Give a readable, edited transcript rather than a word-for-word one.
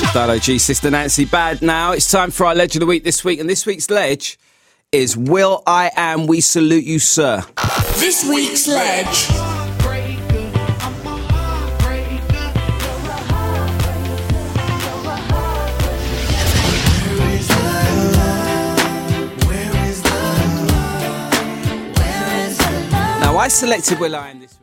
Dilo G, Sister Nancy Bad. Now it's time for our Ledge of the Week this week, and this week's Ledge is Will I Am We Salute You Sir. This week's Ledge. Now I selected Will I Am this